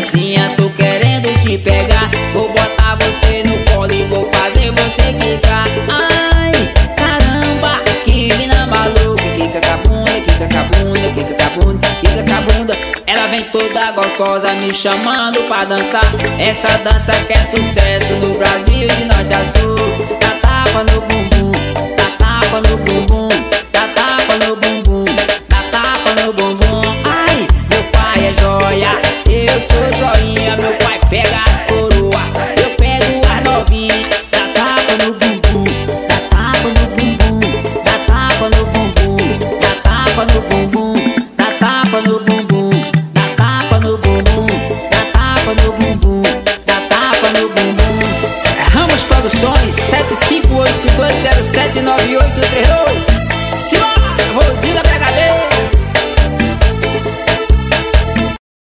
gracinha, tô querendo te pegar. Vou botar você no colo e vou fazer você quicar. Ai, caramba, que mina maluca. Quica com a bunda, quica com a bunda, quica com a bunda, quica com a bunda. Ela vem toda gostosa me chamando pra dançar. Essa dança que é sucesso no Brasil de norte a sul. Dá tapa no bumbum, dá tapa no bumbum, dá tapa no bumbum, dá tapa no bumbum. Ai, meu pai é joia, eu sou joinha. Meu pai pega as coroa, eu pego as novinhas. Dá tapa no bumbum, dá tapa no bumbum, dá tapa no bumbum, dá tapa no bumbum, dá tapa no bumbum, dá tapa no bumbum, dá tapa no bumbum, dá tapa no bumbum. Ramos Produções 7582079832. Simbora, Rosina BHD.